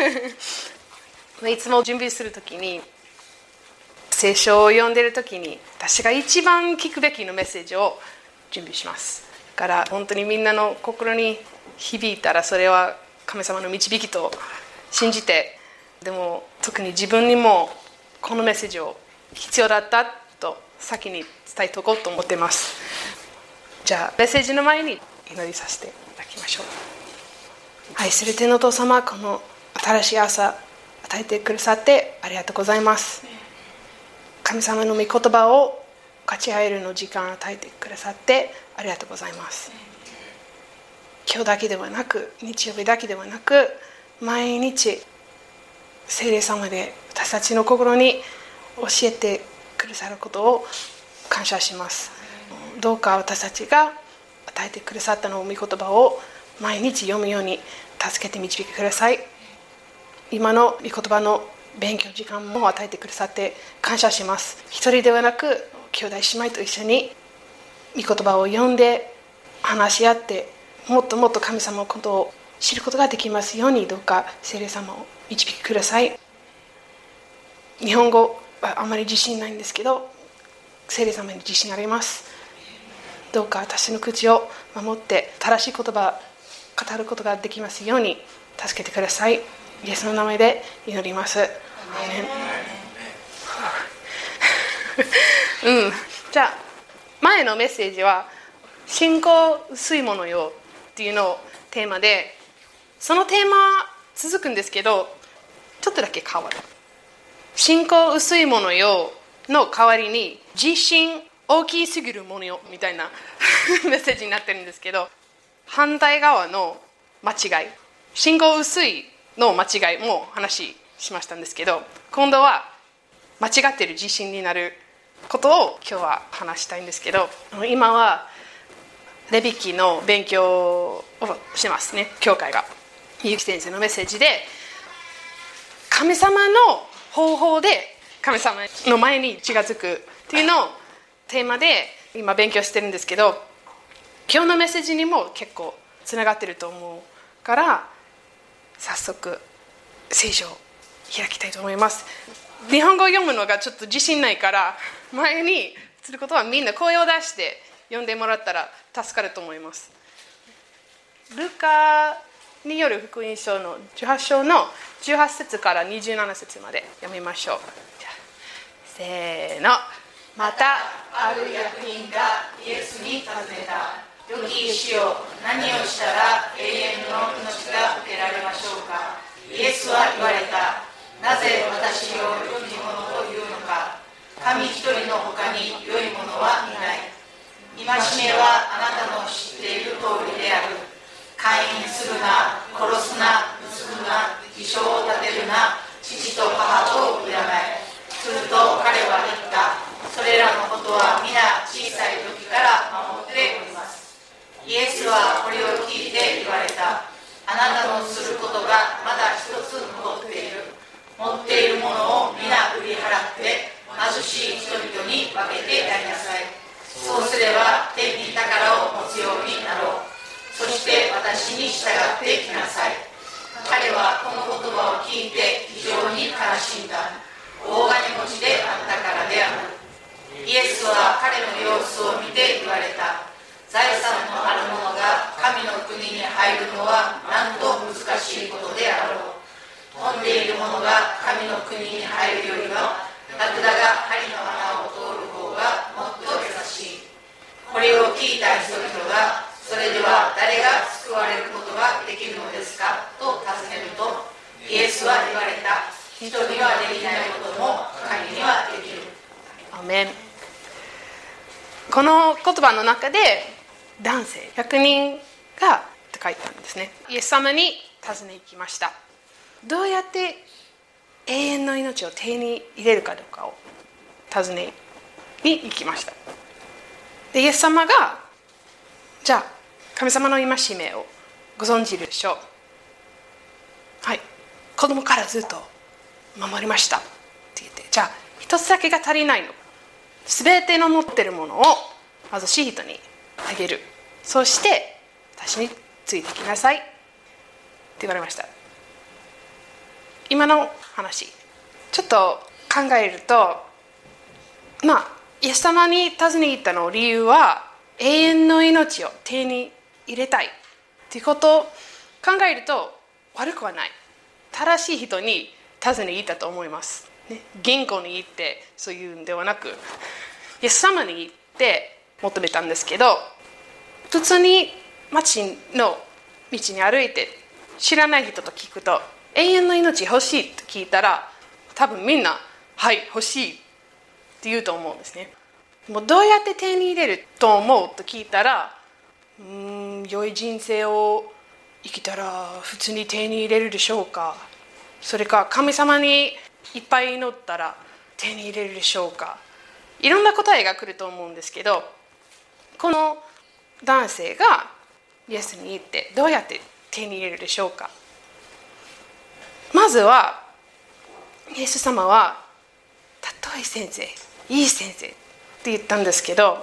いつも準備するときに、聖書を読んでいるときに、私が一番聞くべきのメッセージを準備します。だから本当にみんなの心に響いたら、それは神様の導きと信じて、でも特に自分にもこのメッセージを必要だったと先に伝えておこうと思っています。じゃあメッセージの前に祈りさせていただきましょう。愛する天のお父様、この新しい朝与えてくださってありがとうございます。神様の御言葉を勝ち合えるの時間を与えてくださってありがとうございます。今日だけではなく、日曜日だけではなく、毎日聖霊様で私たちの心に教えてくださることを感謝します。どうか私たちが与えてくださったの御言葉を毎日読むように助けて導いてください。今の御言葉の勉強時間も与えてくださって感謝します。一人ではなく兄弟姉妹と一緒に御言葉を読んで話し合って、もっともっと神様のことを知ることができますように、どうか聖霊様を導いてください。日本語はあまり自信ないんですけど、聖霊様に自信あります。どうか私の口を守って正しい言葉を語ることができますように助けてください。イエスの名前で祈ります。じゃあ前のメッセージは信仰薄いものよっていうのをテーマで、そのテーマは続くんですけどちょっとだけ変わる。信仰薄いものよの代わりに自信大きすぎるものよみたいなメッセージになってるんですけど、反対側の間違い、信仰薄いの間違いも話しましたんですけど、今度は間違っている自信になることを今日は話したいんですけど、今はレビ記の勉強をしてますね、教会が。ゆき先生のメッセージで神様の方法で神様の前に近づくっていうのをテーマで今勉強してるんですけど、今日のメッセージにも結構つながってると思うから、早速聖書を開きたいと思います。日本語を読むのがちょっと自信ないから、前にすることはみんな声を出して読んでもらったら助かると思います。ルカによる福音書の18章の18節から27節まで読みましょう。せーの。またある役人がイエスに尋ねた。良き主よ、何をしたら永遠の命が受けられましょうか。イエスは言われた。なぜ私を良き者というのか。神一人の他に良い者はいない。戒めはあなたの知っている通りである。姦淫するな、殺すな、盗むな、偽証を立てるな、父と母を敬え。すると彼は言った。それらのことは皆小さい時から守っております。イエスはこれを聞いて言われた。あなたのすることがまだ一つ残っている。持っているものを皆売り払って貧しい人々に分けてやりなさい。そうすれば天に宝を持つようになろう。そして私に従ってきなさい。彼はこの言葉を聞いて非常に悲しんだ。大金持ちであったからである。イエスは彼の様子を見て言われた。財産のある者が神の国に入るのはなんと難しいことであろう。飛んでいる者が神の国に入るよりはラクダが針の穴を通る方がもっと優しい。これを聞いた人々が、それでは誰が救われることができるのですかと尋ねると、イエスは言われた。人にはできないことも神にはできる。 アメン。この言葉の中で男性100人がって書いてあるんですね。イエス様に尋ね行きました。どうやって永遠の命を手に入れるかどうかを尋ねに行きました。でイエス様が、じゃあ神様の戒めをご存知でしょう。はい、子供からずっと守りましたって言って、じゃあ一つだけが足りないの。すべての持っているものを貧しい人にあげる。そして私についてきなさいって言われました。 今の話ちょっと考えると、イエス様に尋ね行ったの理由は永遠の命を手に入れたいということを考えると悪くはない。正しい人に尋ね行ったと思います、銀行に行ってそういうんではなく、イエス様に行って求めたんですけど、普通に街の道に歩いて知らない人と聞くと、永遠の命欲しいと聞いたら、多分みんなはい欲しいって言うと思うんですね。もうどうやって手に入れると思うと聞いたら、良い人生を生きたら普通に手に入れるでしょうか、それか神様にいっぱい祈ったら手に入れるでしょうか、いろんな答えが来ると思うんですけど、この男性がイエスに言ってどうやって手に入れるでしょうか。まずはイエス様は尊い先生、いい先生って言ったんですけど、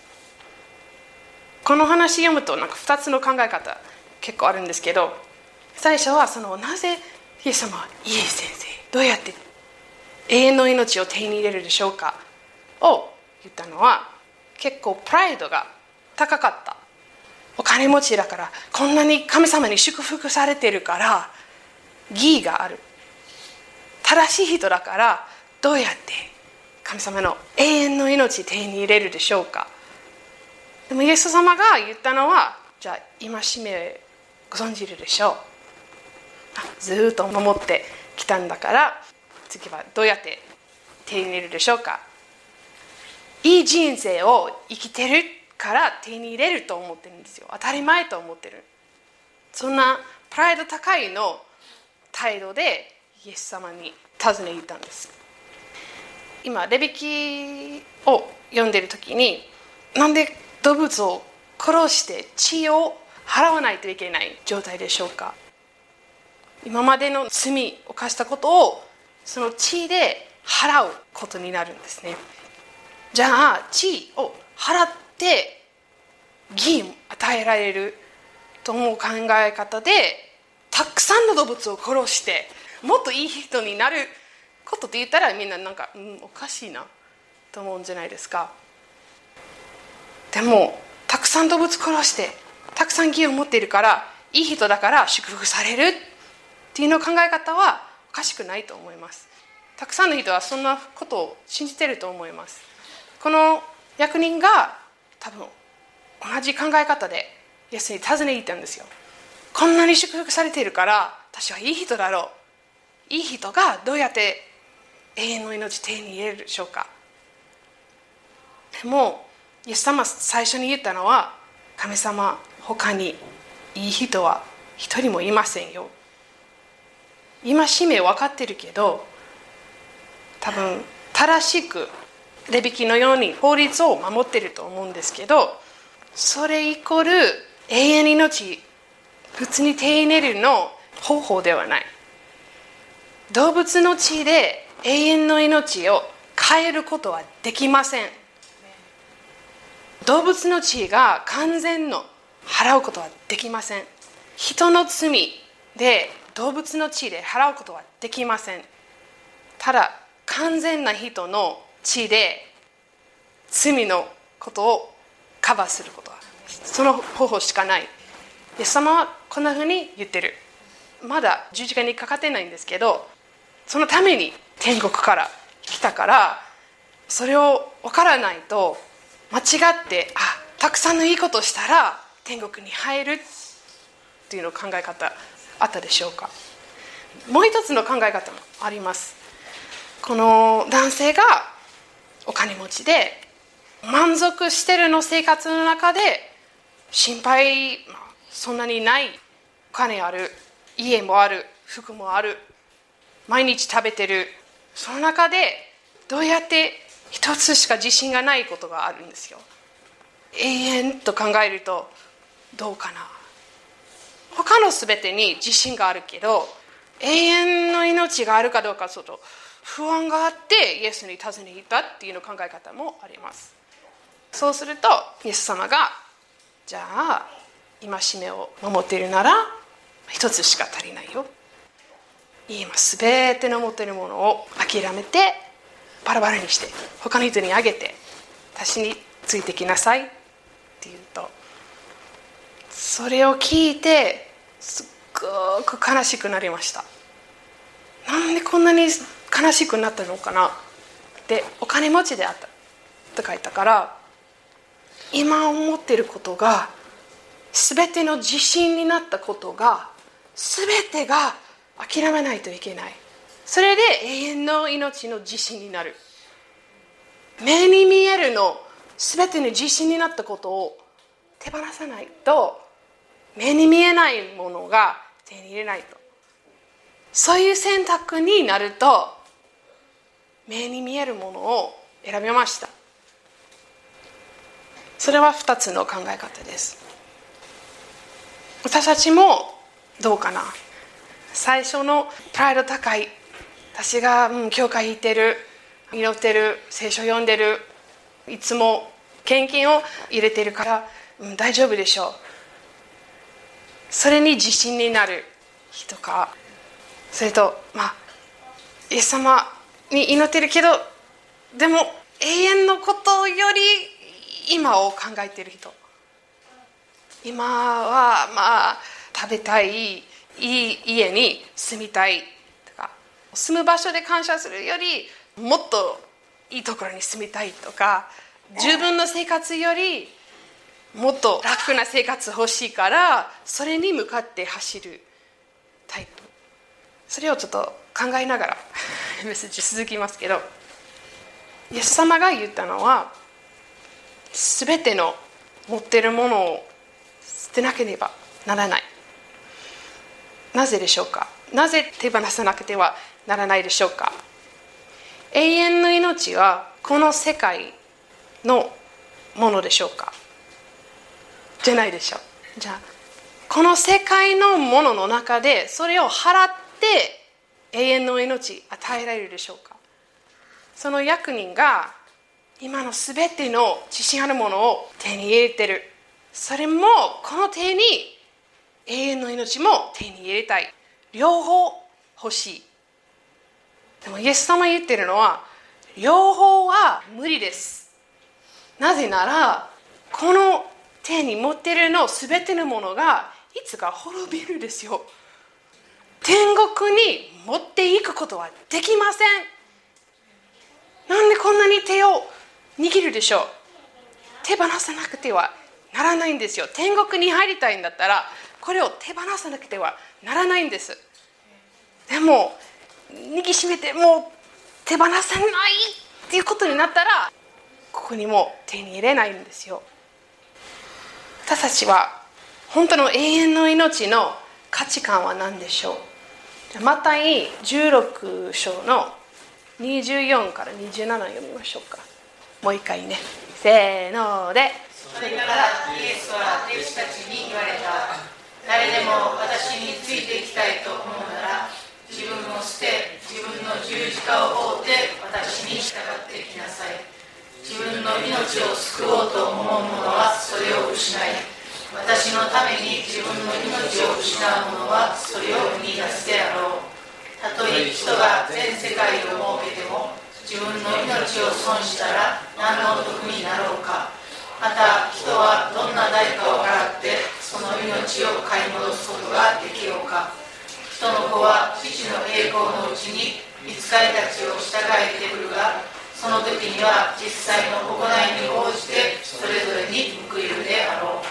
この話読むと2つの考え方結構あるんですけど、最初はなぜイエス様はいい先生、どうやって永遠の命を手に入れるでしょうかを言ったのは、結構プライドが高かった。お金持ちだから、こんなに神様に祝福されてるから義がある、正しい人だからどうやって神様の永遠の命を手に入れるでしょうか。でもイエス様が言ったのは、じゃあ戒めご存じるでしょう、ずっと守ってきたんだから次はどうやって手に入れるでしょうか。いい人生を生きてるから手に入れると思ってるんですよ。当たり前と思ってる。そんなプライド高いの態度でイエス様に尋ねに行ったんです。今レビ記を読んでいる時に、なんで動物を殺して血を払わないといけない状態でしょうか。今までの罪を犯したことをその血で払うことになるんですね。じゃあ血を払って義を与えられると思う考え方で、たくさんの動物を殺してもっといい人になることって言ったら、みんなおかしいなと思うんじゃないですか。でもたくさん動物殺してたくさん義を持っているから、いい人だから祝福されるっていうの考え方はおかしくないと思います。たくさんの人はそんなことを信じていると思います。この役人が多分同じ考え方でイエスに尋ねに行ったんですよ。こんなに祝福されているから私はいい人だろう、いい人がどうやって永遠の命を手に入れるでしょうか。でもイエス様最初に言ったのは、神様他にいい人は一人もいませんよ。今使命分かってるけど、多分正しくレビ記のように法律を守ってると思うんですけど、それイコール永遠の命普通に手に入れるの方法ではない。動物の血で永遠の命を変えることはできません。動物の血が完全の払うことはできません。人の罪で動物の血で払うことはできません。ただ完全な人の血で罪のことをカバーすることは、その方法しかない。イエス様はこんなふうに言ってる。まだ十字架にかかってないんですけど、そのために天国から来たから、それを分からないと間違ってたくさんのいいことをしたら天国に入るっていうの考え方あったでしょうか。もう一つの考え方もあります。この男性がお金持ちで満足してるの生活の中で心配、そんなにない、お金ある、家もある、服もある、毎日食べてる、その中でどうやって一つしか自信がないことがあるんですよ。永遠と考えるとどうかな。他の全てに自信があるけど、永遠の命があるかどうかちょっと不安があってイエスに尋ねに行ったっていうの考え方もあります。そうするとイエス様が、じゃあ戒めを守っているなら一つしか足りないよ。 今すべての持っているものを諦めてバラバラにして他の人にあげて私についてきなさいって言うと、それを聞いてすっごく悲しくなりました。なんでこんなに悲しくなったのかな。で、お金持ちであったと書いたから、今思っていることが全ての自信になったことが全てが諦めないといけない。それで永遠の命の自信になる。目に見えるの全ての自信になったことを手放さないと、目に見えないものが手に入れないと、そういう選択になると目に見えるものを選びました。それは2つの考え方です。私たちもどうかな。最初のプライド高い、私が教会行ってる、祈ってる、聖書読んでる、いつも献金を入れてるから、大丈夫でしょう。それに自信になる人か、それとイエス様に祈ってるけどでも永遠のことより今を考えている人、今は食べたい、いい家に住みたいとか、住む場所で感謝するよりもっといいところに住みたいとか、自分の生活よりもっと楽な生活欲しいからそれに向かって走るタイプ。それをちょっと考えながらメッセージ続きますけど、イエス様が言ったのは全ての持っているものを捨てなければならない。なぜでしょうか。なぜ手放さなくてはならないでしょうか。永遠の命はこの世界のものでしょうか。じゃないでしょう。じゃあこの世界のものの中でそれを払って永遠の命与えられるでしょうか。その役人が今のすべての自信あるものを手に入れてる。それもこの手に永遠の命も手に入れたい。両方欲しい。でもイエス様言ってるのは両方は無理です。なぜならこの手に持っているのすべてのものがいつか滅びるですよ。天国に持っていくことはできません。なんでこんなに手を握るでしょう。手放さなくてはならないんですよ。天国に入りたいんだったらこれを手放さなくてはならないんです。でも握りしめてもう手放さないっていうことになったらここにも手に入れないんですよ。私たちは本当の永遠の命の価値観は何でしょう。マタイ16章の24から27読みましょうか。もう一回ね、せーので。 それからイエスは弟子たちに言われた。誰でも私についていきたいと思うなら自分を捨て自分の十字架を追って私に従ってきなさい。自分の命を救おうと思う者はそれを失い、私のために自分の命を失う者はそれを見出すであろう。たとえ人が全世界を設けても自分の命を損したら何の得になろうか。また人はどんな代価を払ってその命を買い戻すことができようか。人の子は父の栄光のうちに御使いたちを従えてくるが、その時には実際の行いに応じてそれぞれに報いるであろう。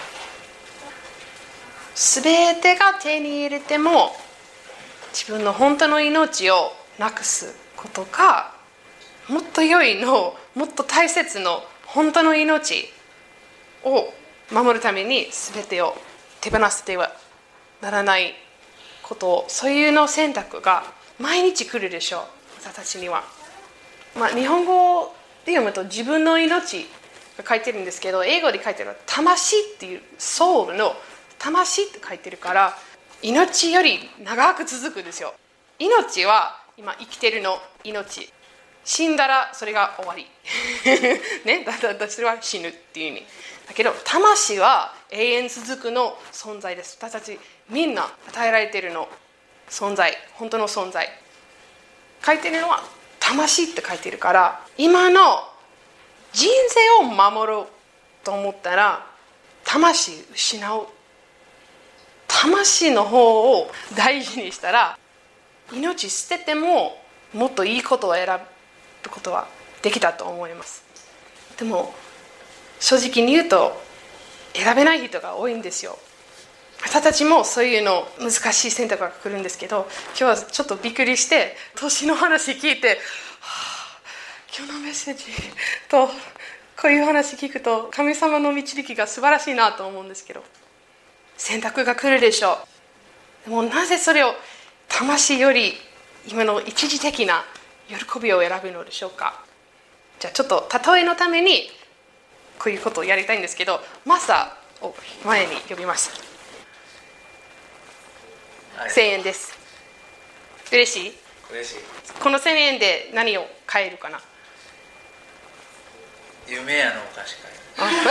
すべてが手に入れても自分の本当の命をなくすことか、もっと良いの、もっと大切の本当の命を守るために全てを手放してはならないことを、そういうの選択が毎日来るでしょう。私たちには、日本語で読むと自分の命が書いてるんですけど、英語で書いてるのは魂っていうソウルの魂って書いてるから、命より長く続くんですよ。命は今生きてるの命、死んだらそれが終わりね、だそれは死ぬっていう意味だけど、魂は永遠続くの存在です。私たちみんな与えられているの。 存在、本当の存在。書いてるのは魂って書いてるから、今の人生を守ろうと思ったら魂失う。魂の方を大事にしたら、命捨ててももっといいことを選ぶことはできたと思います。でも正直に言うと選べない人が多いんですよ。私たちもそういうの難しい選択が来るんですけど、今日はちょっとびっくりして年の話聞いて、今日のメッセージとこういう話聞くと神様の導きが素晴らしいなと思うんですけど、選択が来るでしょう。でもなぜそれを魂より今の一時的な喜びを選ぶのでしょうか。じゃあちょっと例えのためにこういうことをやりたいんですけど、マサを前に呼びます。1000円です。嬉しい？ 嬉しい。 この1000円で何を買えるかな？ 夢屋のお菓子買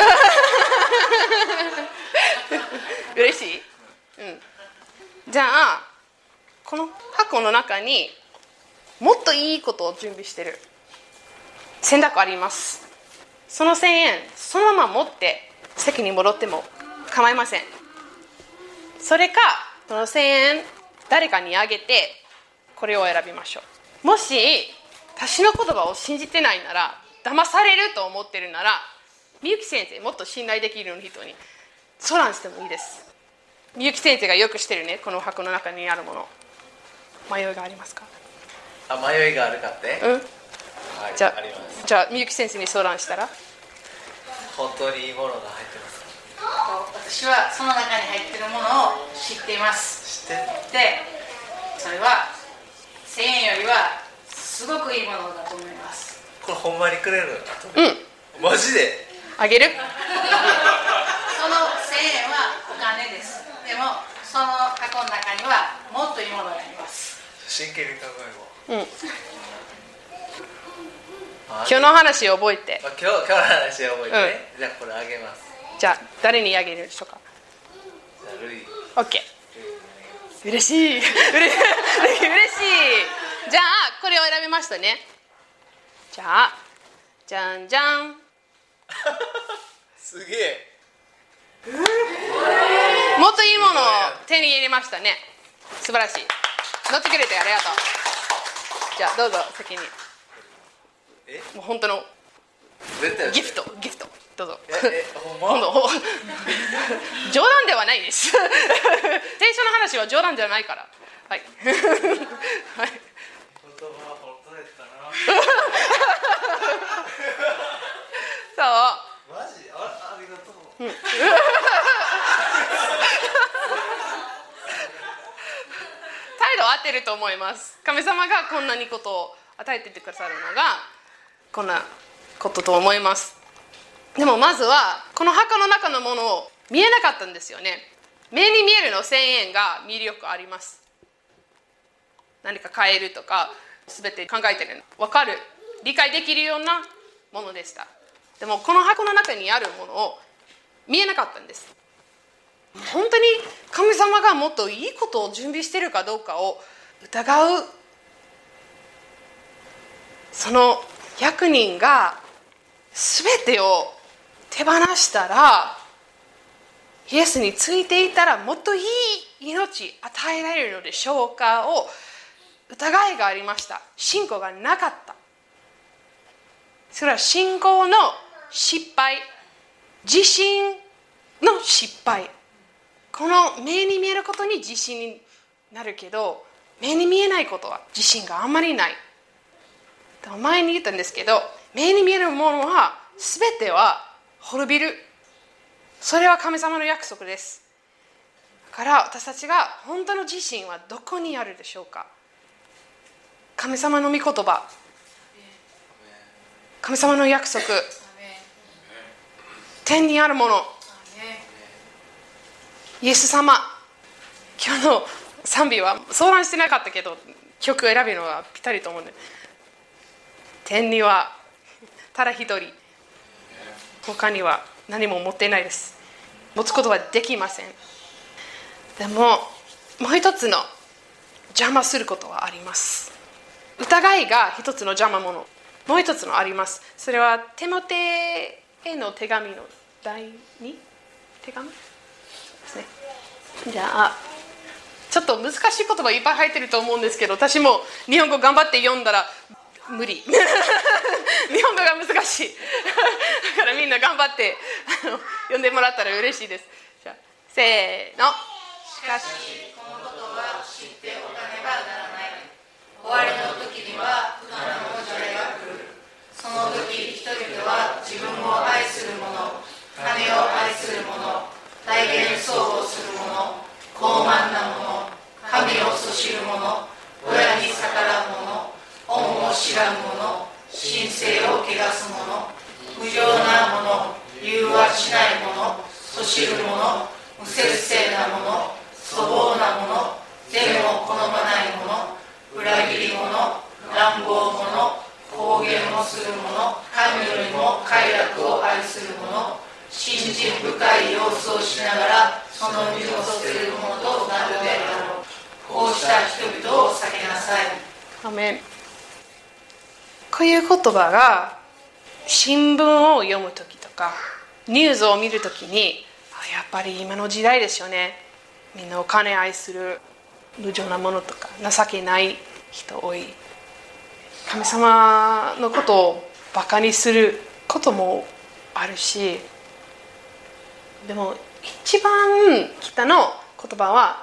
える。 嬉しい？じゃあこの箱の中にもっといいことを準備してる選択あります。その1000円そのまま持って席に戻っても構いません。それかその1000円誰かにあげてこれを選びましょう。もし私の言葉を信じてないなら、騙されると思ってるなら、みゆき先生、もっと信頼できる人に相談してもいいです。みゆき先生がよく知ってるね、この箱の中にあるもの。迷いがありますか？ 迷いがあるかって？はい、 じゃあります。 じゃあみゆき先生に相談したら、 本当にいいものが入ってますか？ 私はその中に入っているものを知っています。 知ってる？ で、それは1000円よりはすごくいいものだと思います。 これほんまにくれる？マジで？ あげる？ その1000円はお金です。でもその箱の中にはもっといいものがあります。 真剣に考えよう。 今日の話を覚えて。 今日の話を覚えて、じゃあこれあげます。 じゃあ誰にあげるでしょうか？ じゃあルイ。 オッケー。嬉しい。嬉しい。じゃあこれを選びましたね。じゃあじゃんじゃん。 すげえ。 もっといいものを手に入れましたね。素晴らしい。乗ってくれてありがとう。じゃあどうぞ席に。もう本当のギフトどうぞ。 ほんま？ 冗談ではないです。聖書の話は冗談じゃないから。はい。はい。 言葉は本当だったな。 そう。 マジ？ありがとう。 態度合ってると思います。神様がこんなにことを与えてくださるのがこんなことと思います。でもまずはこの墓の中のものを見えなかったんですよね。目に見えるの1000円が魅力あります。何か買えるとか全て考えてるの分かる、理解できるようなものでした。でもこの箱の中にあるものを見えなかったんです。本当に神様がもっといいことを準備しているかどうかを疑う。その役人が全てを手放したら、イエスについていたらもっといい命与えられるのでしょうかを疑いがありました。信仰がなかった。それは信仰の失敗、自信の失敗。この目に見えることに自信になるけど、目に見えないことは自信があんまりない。前に言ったんですけど、目に見えるものは全ては滅びる。それは神様の約束です。だから私たちが本当の自信はどこにあるでしょうか？神様の御言葉、神様の約束、天にあるもの、イエス様。今日の賛美は相談してなかったけど曲を選ぶのはぴったりと思うんで、天にはただ一人、他には何も持っていないです。持つことはできません。でももう一つの邪魔することはあります。疑いが一つの邪魔者、もう一つのあります。それはテモテへの手紙の第2手紙ですね。じゃあちょっと難しい言葉いっぱい入ってると思うんですけど、私も日本語頑張って読んだら無理日本語が難しいだからみんな頑張って読んでもらったら嬉しいです。じゃあせーの。 しかしこのことは知っておかねばならない。終わりの時には不可能の時代が来る。その時人々は自分を愛する者、金を愛する者、大言騒動する者、傲慢な者、神をそしる者、親に逆らう者、恩を知らぬ者、神聖を汚す者、無情な者、融和しない者、そしる者、無節制な者、粗暴な者、善を好まない者、裏切り者、乱暴者、公言をする者、神よりも快楽を愛する者、信心深い様子をしながらその身を捨てる者となるであろう。こうした人々を避けなさい。 アメン。こういう言葉が新聞を読むときとかニュースを見るときに、やっぱり今の時代ですよね。みんなお金愛する無情なものとか情けない人多い。神様のことをバカにすることもあるし、でも一番北の言葉は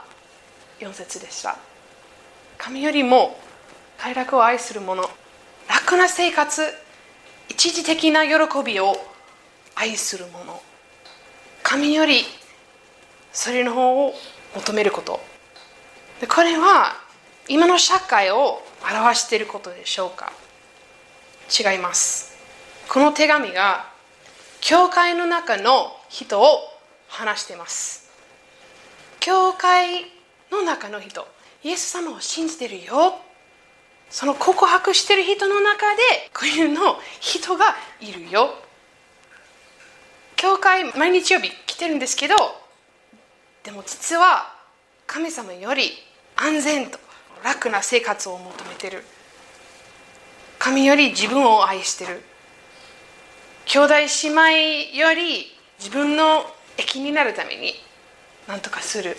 4節でした。神よりも快楽を愛する者、楽な生活、一時的な喜びを愛する者、神よりそれの方を求めること。でこれは今の社会を表していることでしょうか。違います。この手紙が教会の中の人を話しています。教会の中の人、イエス様を信じてるよ、その告白している人の中でこういうの人がいるよ。教会毎日曜日来てるんですけど、でも実は神様より安全と楽な生活を求めている。神より自分を愛している。兄弟姉妹より自分の益になるために何とかする。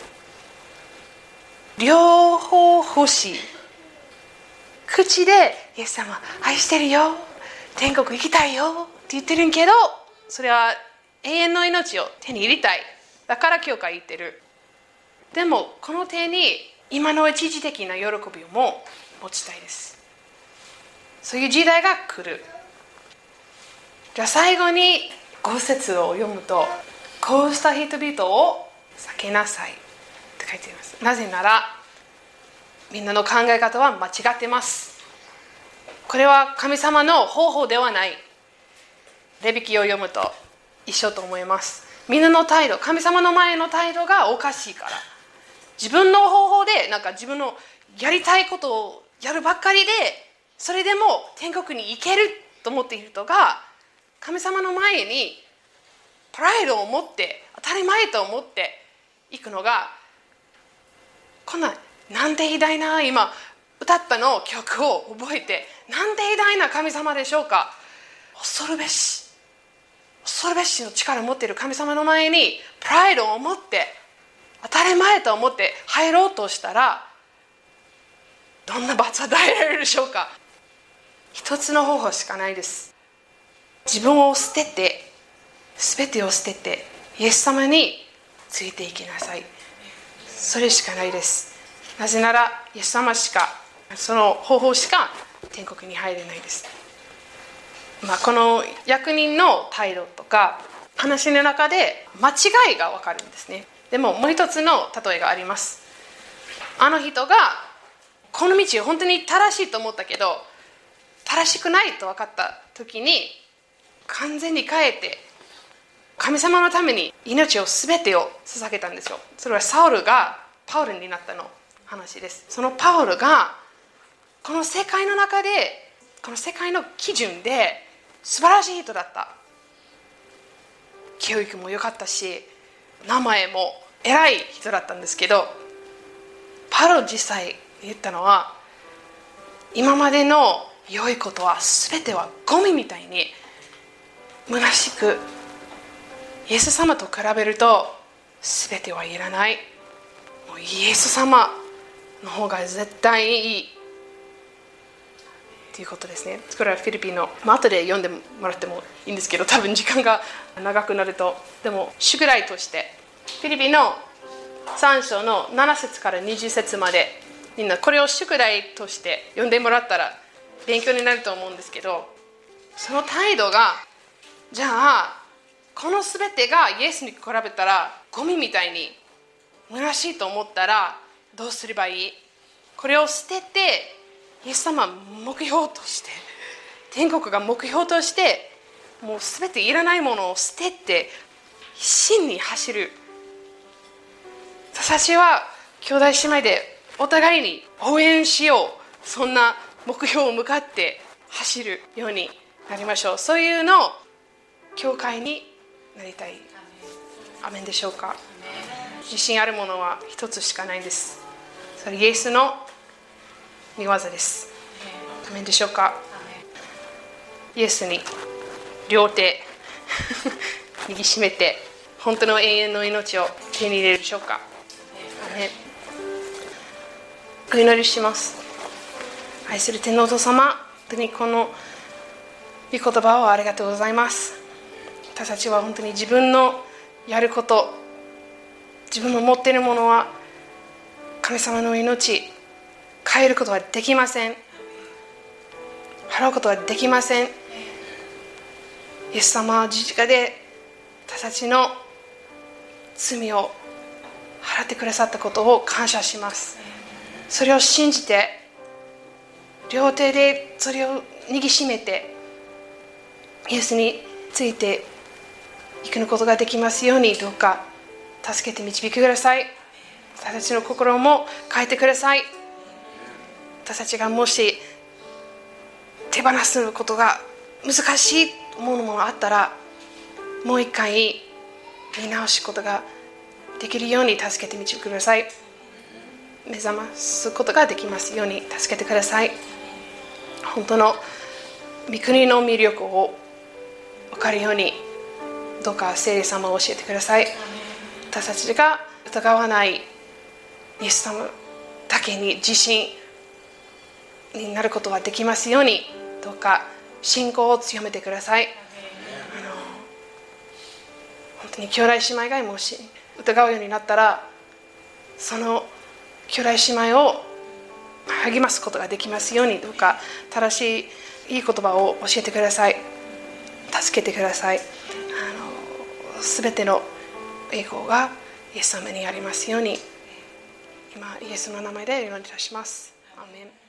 両方欲しい。口でイエス様愛してるよ、天国行きたいよって言ってるけど、それは永遠の命を手に入れたい。だから教会行ってる。でもこの手に今の一時的な喜びをも持ちたいです。そういう時代が来る。じゃあ最後に5節を読むと、こうした人々を避けなさいって書いています。なぜならみんなの考え方は間違ってます。これは神様の方法ではない。レビ記を読むと一緒と思います。みんなの態度、神様の前の態度がおかしいから、自分の方法で自分のやりたいことをやるばっかりで、それでも天国に行けると思っている人が神様の前にプライドを持って当たり前と思っていくのが、こんななんて偉大な今歌ったの曲を覚えて、なんて偉大な神様でしょうか。恐るべしの力を持っている神様の前にプライドを持って当たり前と思って入ろうとしたら、どんな罰を与えられるでしょうか。一つの方法しかないです。自分を捨てて、全てを捨ててイエス様についていきなさい。それしかないです。なぜならイエス様しか、その方法しか天国に入れないです。この役人の態度とか話の中で間違いが分かるんですね。でももう一つの例えがあります。あの人がこの道本当に正しいと思ったけど正しくないと分かった時に、完全に変えて神様のために命を全てを捧げたんですよ。それはサウルがパウルになったの話です。そのパウルがこの世界の中で、この世界の基準で素晴らしい人だった。教育も良かったし、名前も偉い人だったんですけど、パウロ実際言ったのは、今までの良いことは全てはゴミみたいに虚しく、イエス様と比べると全てはいらない。もうイエス様の方が絶対いいということですね。これはフィリピンの、後で読んでもらってもいいんですけど、多分時間が長くなると。でも宿題としてフィリピンの3章の7節から20節まで、みんなこれを宿題として読んでもらったら勉強になると思うんですけど、その態度が、じゃあこの全てがイエスに比べたらゴミみたいに虚しいと思ったらどうすればいい？これを捨てて、イエス様目標として、天国が目標として、もう全ていらないものを捨てて真に走る。私たちは兄弟姉妹でお互いに応援しよう。そんな目標を向かって走るようになりましょう。そういうの教会になりたい。アメンでしょうか。自信あるものは一つしかないんです。それイエスの御業です。アメンでしょうか。イエスに両手握りしめて本当の永遠の命を手に入れるでしょうか。アメン。お祈りします。愛する天皇お父様、本当にこの御言葉をありがとうございます。私たちは本当に自分のやること、自分の持っているものは神様の命変えることはできません。払うことはできません。イエス様は十字架で私たちの罪を払ってくださったことを感謝します。それを信じて両手でそれを握りしめてイエスについていくことができますように、どうか助けて導いてください。私たちの心も変えてください。私たちがもし手放すことが難しいと思うものがあったら、もう一回見直すことができるように助けて導いてください。目覚ますことができますように助けてください。本当の御国の魅力を分かるように、どうか聖霊様を教えてください。私たちが疑わないイエス様だけに自信になることができますように、どうか信仰を強めてください。本当に兄弟姉妹がもし疑うようになったら、その兄弟姉妹を励ますことができますように、どうか正しいいい言葉を教えてください。助けてください。すべての栄光がイエス様にありますように、今イエスの名前でお祈りいたします。アーメン。